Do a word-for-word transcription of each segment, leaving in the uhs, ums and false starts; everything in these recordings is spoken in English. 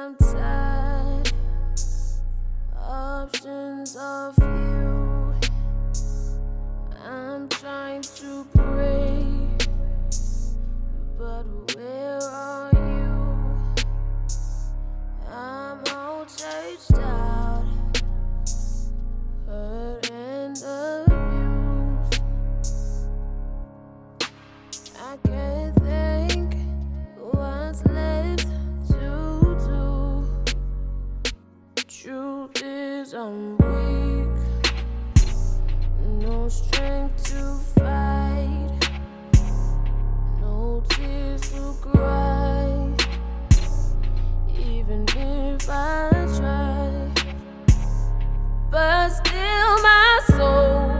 I'm tired. Options of you. I'm trying to pray, but where are you? I'm all changed out, hurt and abused. I can't think what's left to do. Truth is I'm weak, no strength to fight, no tears to cry. Even if I try, but still my soul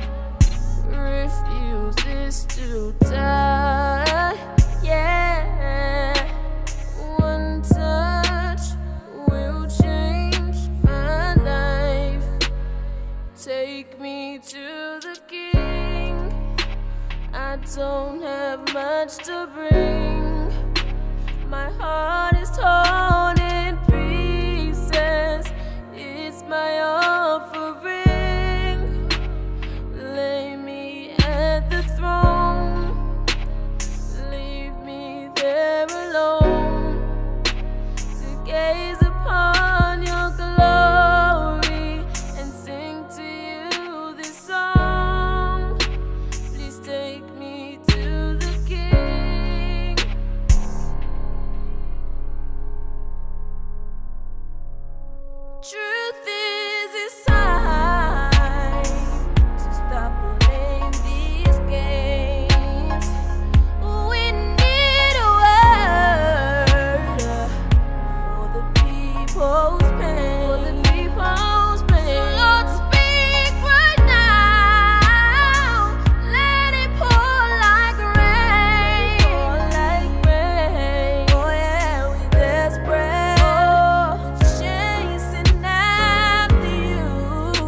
refuses to die. Yeah, one touch will change my life. Take me to the King. I don't have much to bring. My heart is torn in pieces. It's my offering. Lay me at the throne. Leave me there alone to gaze upon your glory and sing to you this song. Please take me to the King. Truth is, it's time to stop playing these games. We need a word for the people's pain. For the people's pain. So Lord, speak right now. Let it pour like rain. Pour like rain. Oh yeah, we desperate. Oh, chasing after you.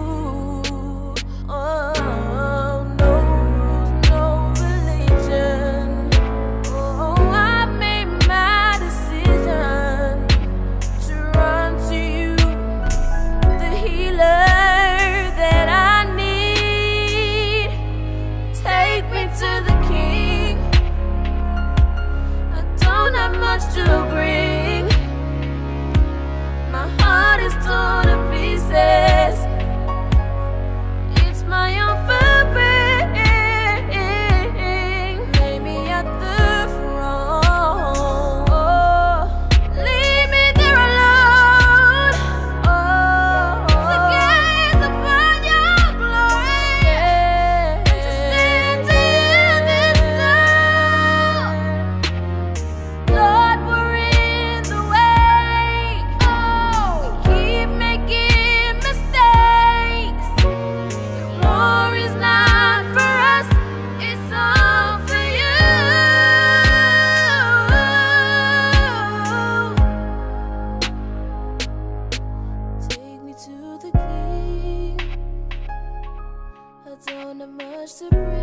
Oh, no rules, no religion. Oh, I made my decision to run to you, the healer that I need. Take me to the King. I don't have much to bring. My heart is torn to pieces. It's my offering. Lay me at the throne. Leave me there alone. Oh, to gaze upon your glory and to sing to you this song. Lord, we're in the way. Oh, we keep making mistakes. The glory's not for us, it's all for you. Take me to the King. I don't have much to bring.